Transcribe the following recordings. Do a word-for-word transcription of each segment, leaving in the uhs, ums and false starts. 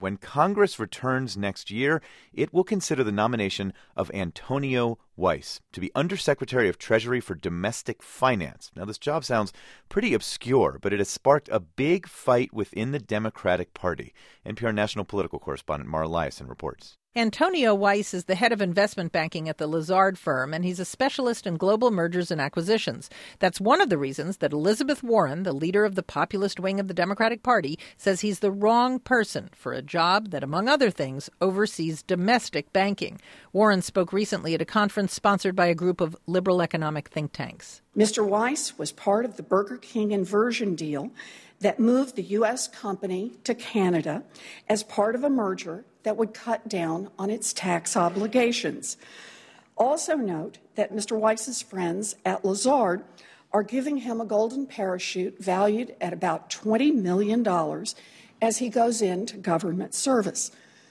When Congress returns next year, it will consider the nomination of Antonio Weiss to be Undersecretary of Treasury for Domestic Finance. Now, this job sounds pretty obscure, but it has sparked a big fight within the Democratic Party. N P R national political correspondent Mara Liasson reports. Antonio Weiss is the head of investment banking at the Lazard firm, and he's a specialist in global mergers and acquisitions. That's one of the reasons that Elizabeth Warren, the leader of the populist wing of the Democratic Party, says he's the wrong person for a job that, among other things, oversees domestic banking. Warren spoke recently at a conference sponsored by a group of liberal economic think tanks. Mister Weiss was part of the Burger King inversion deal that moved the U S company to Canada as part of a merger that would cut down on its tax obligations. Also note that Mister Weiss's friends at Lazard are giving him a golden parachute valued at about twenty million dollars as he goes into government service.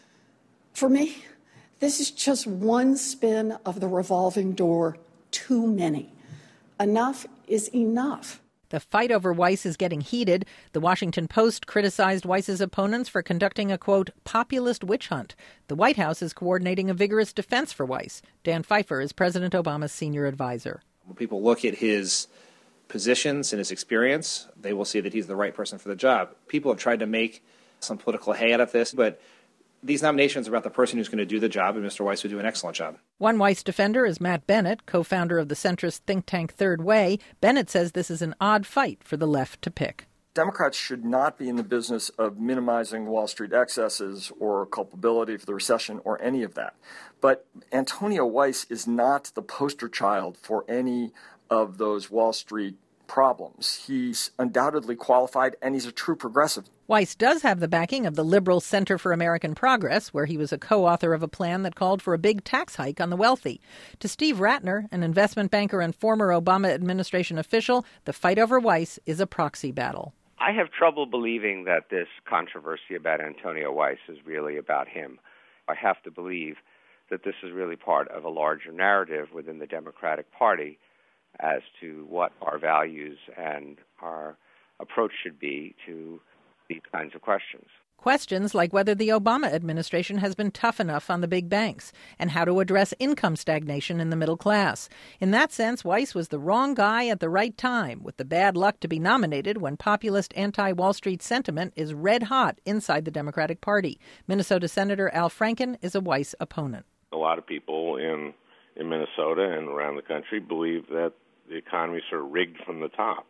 For me, this is just one spin of the revolving door too many. Enough is enough. The fight over Weiss is getting heated. The Washington Post criticized Weiss's opponents for conducting a, quote, populist witch hunt. The White House is coordinating a vigorous defense for Weiss. Dan Pfeiffer is President Obama's senior advisor. When people look at his positions and his experience, they will see that he's the right person for the job. People have tried to make some political hay out of this, but these nominations are about the person who's going to do the job, and Mister Weiss would do an excellent job. One Weiss defender is Matt Bennett, co-founder of the centrist think tank Third Way. Bennett says this is an odd fight for the left to pick. Democrats should not be in the business of minimizing Wall Street excesses or culpability for the recession or any of that. But Antonio Weiss is not the poster child for any of those Wall Street problems. He's undoubtedly qualified, and he's a true progressive. Weiss does have the backing of the liberal Center for American Progress, where he was a co-author of a plan that called for a big tax hike on the wealthy. To Steve Ratner, an investment banker and former Obama administration official, the fight over Weiss is a proxy battle. I have trouble believing that this controversy about Antonio Weiss is really about him. I have to believe that this is really part of a larger narrative within the Democratic Party as to what our values and our approach should be to these kinds of questions. Questions like whether the Obama administration has been tough enough on the big banks and how to address income stagnation in the middle class. In that sense, Weiss was the wrong guy at the right time, with the bad luck to be nominated when populist anti-Wall Street sentiment is red hot inside the Democratic Party. Minnesota Senator Al Franken is a Weiss opponent. A lot of people in, in Minnesota and around the country believe that the economy is sort of rigged from the top.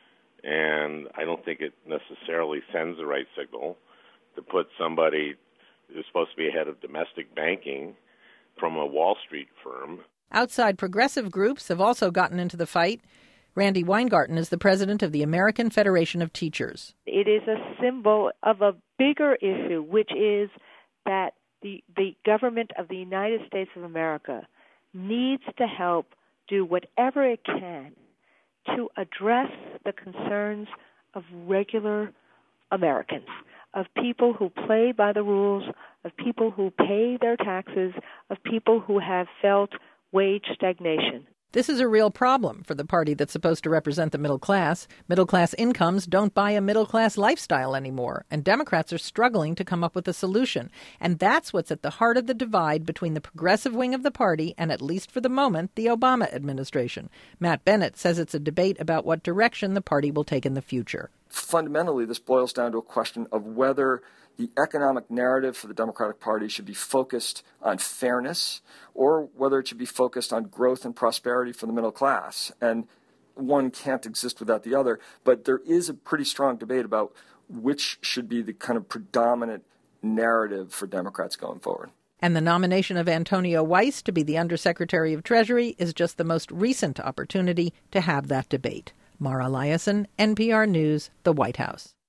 And I don't think it necessarily sends the right signal to put somebody who's supposed to be head of domestic banking from a Wall Street firm. Outside progressive groups have also gotten into the fight. Randy Weingarten is the president of the American Federation of Teachers. It is a symbol of a bigger issue, which is that the, the government of the United States of America needs to help do whatever it can to address the concerns of regular Americans, of people who play by the rules, of people who pay their taxes, of people who have felt wage stagnation. This is a real problem for the party that's supposed to represent the middle class. Middle-class incomes don't buy a middle-class lifestyle anymore, and Democrats are struggling to come up with a solution. And that's what's at the heart of the divide between the progressive wing of the party and, at least for the moment, the Obama administration. Matt Bennett says it's a debate about what direction the party will take in the future. Fundamentally, this boils down to a question of whether the economic narrative for the Democratic Party should be focused on fairness or whether it should be focused on growth and prosperity for the middle class. And one can't exist without the other. But there is a pretty strong debate about which should be the kind of predominant narrative for Democrats going forward. And the nomination of Antonio Weiss to be the Undersecretary of Treasury is just the most recent opportunity to have that debate. Mara Liasson, N P R News, the White House.